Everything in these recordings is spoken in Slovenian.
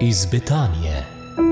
iz Betanije.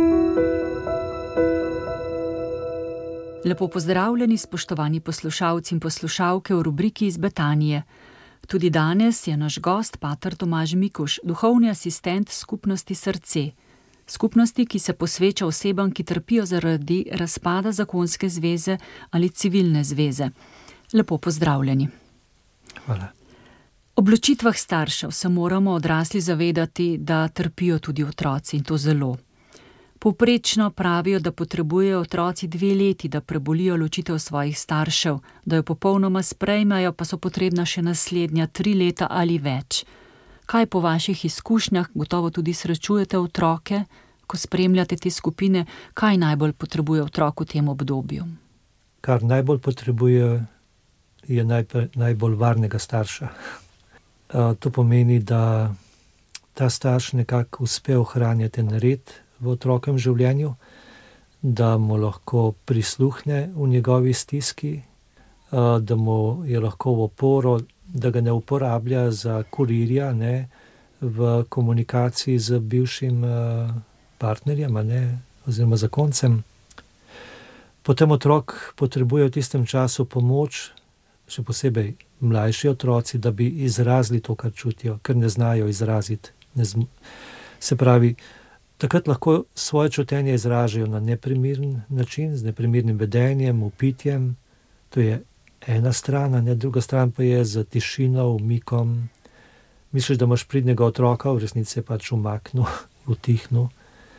Lepo pozdravljeni, spoštovani poslušalci in poslušalke v rubriki iz Betanije. Tudi danes je naš gost pater Tomaž Mikuš, duhovni asistent skupnosti Srce. Skupnosti, ki se posveča osebam, ki trpijo zaradi razpada zakonske zveze ali civilne zveze. Lepo pozdravljeni. Hvala. Ob ločitvah staršev se moramo odrasli zavedati, da trpijo tudi otroci, in to zelo. Povprečno pravijo, da potrebujejo otroci 2 leti, da prebolijo ločitev svojih staršev, da jo popolnoma sprejmejo, pa so potrebna še naslednja 3 leta ali več. Kaj po vaših izkušnjah, gotovo tudi srečujete otroke, ko spremljate te skupine, kaj najbolj potrebuje otrok v tem obdobju? Kar najbolj potrebuje, je najbolj varnega starša. To pomeni, da ta starš nekako uspe ohranjati en red v otrokovem življenju, da mu lahko prisluhne v njegovi stiski, da mu je lahko v oporo, da ga ne uporablja za kurirja, v komunikaciji z bivšim partnerjem, oziroma zakoncem. Potem otrok potrebuje v tistem času pomoč, še posebej mlajši otroci, da bi izrazili to, kar čutijo, ker ne znajo izraziti. Se pravi, takrat lahko svoje čutenje izražajo na neprimeren način, z neprimernim vedenjem, vpitjem. To je ena stran, druga stran pa je z tišino, umikom. Misliš, da imaš pridnega otroka, v resnici je pač umaknil, utihnil.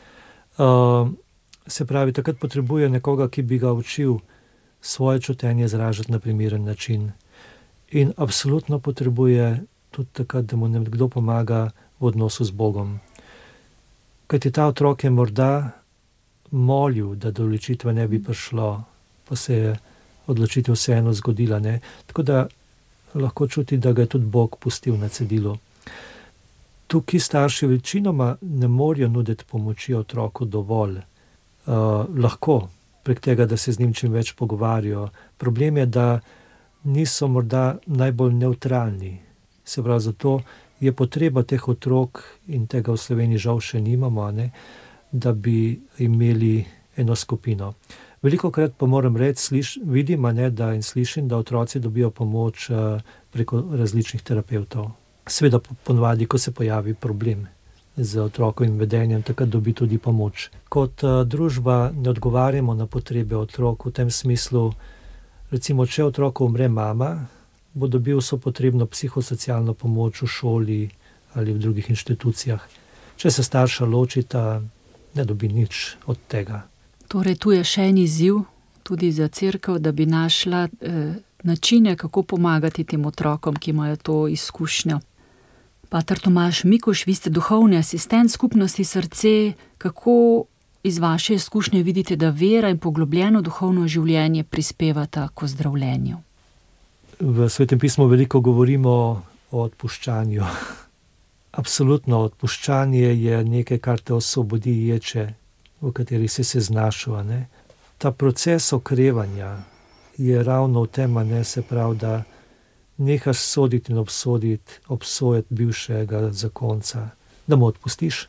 Se pravi, takrat potrebuje nekoga, ki bi ga učil svoje čutenje izražati na primeren način. In absolutno potrebuje tudi takrat, da mu nekdo pomaga v odnosu z Bogom. Kajti ta otrok je morda molil, da do ločitve ne bi prišlo, pa se je odločitev vseeno zgodila. Tako da lahko čuti, da ga je tudi Bog pustil na cedilu. Tukaj starši večinoma ne morejo nuditi pomoči otroku dovolj. Lahko prek tega, da se z njim čim več pogovarjajo. Problem je, da niso morda najbolj nevtralni. Se pravi, zato je potreba teh otrok, in tega v Sloveniji žal še nimamo, da bi imeli eno skupino. Velikokrat pa moram reči, vidim, da in slišim, da otroci dobijo pomoč preko različnih terapevtov. Seveda ponavadi, ko se pojavi problem z otrokovim vedenjem, takrat dobi tudi pomoč. Kot družba ne odgovarjamo na potrebe otrok v tem smislu, recimo, če otroku umre mama, bo dobil vso potrebno psihosocialno pomoč v šoli ali v drugih inštitucijah. Če se starša ločita, ne dobi nič od tega. Torej, tu je še en izziv tudi za cerkev, da bi našla načine, kako pomagati tem otrokom, ki imajo to izkušnjo. Pater Tomaž Mikuš, vi ste duhovni asistent skupnosti Srce. Kako iz vaše izkušnje vidite, da vera in poglobljeno duhovno življenje prispevata k ozdravljenju? V Svetem pismu veliko govorimo o odpuščanju. Absolutno, odpuščanje je nekaj, kar te osvobodi ječe, v kateri si se znašel. Ta proces okrevanja je ravno v tem, se pravi, da nehaš soditi in obsojati bivšega zakonca, da mu odpustiš,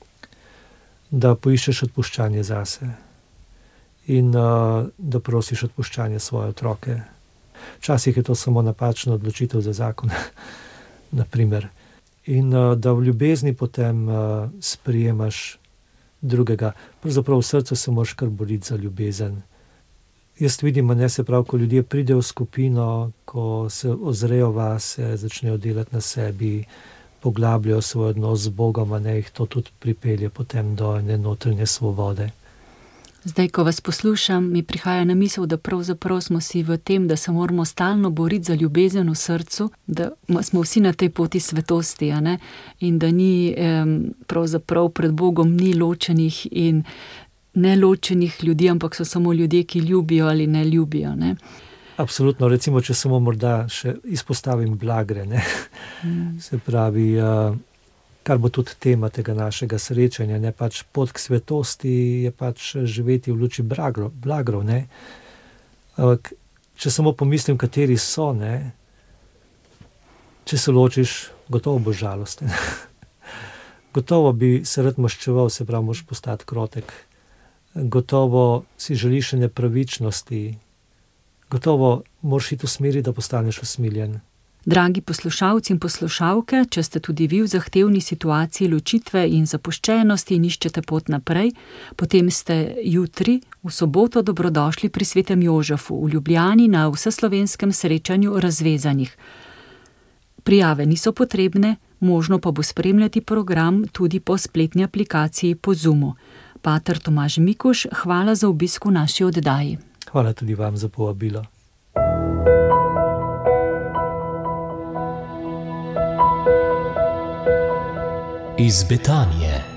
da poiščeš odpuščanje zase in da prosiš odpuščanje svoje otroke. Včasih je to samo napačna odločitev za zakon, naprimer. In da v ljubezni potem sprijemaš drugega. Pravzaprav v srcu se moraš kar boriti za ljubezen. Jaz vidim, se pravi, ko ljudje pridejo v skupino, ko se ozrejo vase, začnejo delati na sebi, poglabljajo svoj odnos z Bogom, jih to tudi pripelje potem do ene notranje svobode. Zdaj, ko vas poslušam, mi prihaja na misel, da pravzaprav smo si v tem, da se moramo stalno boriti za ljubezen v srcu, da smo vsi na tej poti svetosti, in da ni pravzaprav pred Bogom ni ločenih in neločenih ljudi, ampak so samo ljudje, ki ljubijo ali ne ljubijo. Absolutno, recimo, če samo morda še izpostavim blagre, Se pravi, kar bo tudi tema tega našega srečanja, pač pot k svetosti je pač živeti v luči blagrov, Če samo pomislim, kateri so, če se ločiš, gotovo boš žalosten. Gotovo bi se rad maščeval, se pravi, moraš postati krotek. Gotovo si želiš nepravičnosti. Gotovo moraš iti v smeri, da postaneš usmiljen. Dragi poslušalci in poslušalke, če ste tudi vi v zahtevni situaciji ločitve in zapuščenosti in iščete pot naprej, potem ste jutri, v soboto, dobrodošli pri Svetem Jožefu v Ljubljani na vseslovenskem srečanju razvezanih. Prijave niso potrebne, možno pa bo spremljati program tudi po spletni aplikaciji po Zoomu. Pater Tomaž Mikuš, hvala za obisk v naši oddaji. Hvala tudi vam za povabilo. Iz Betanije.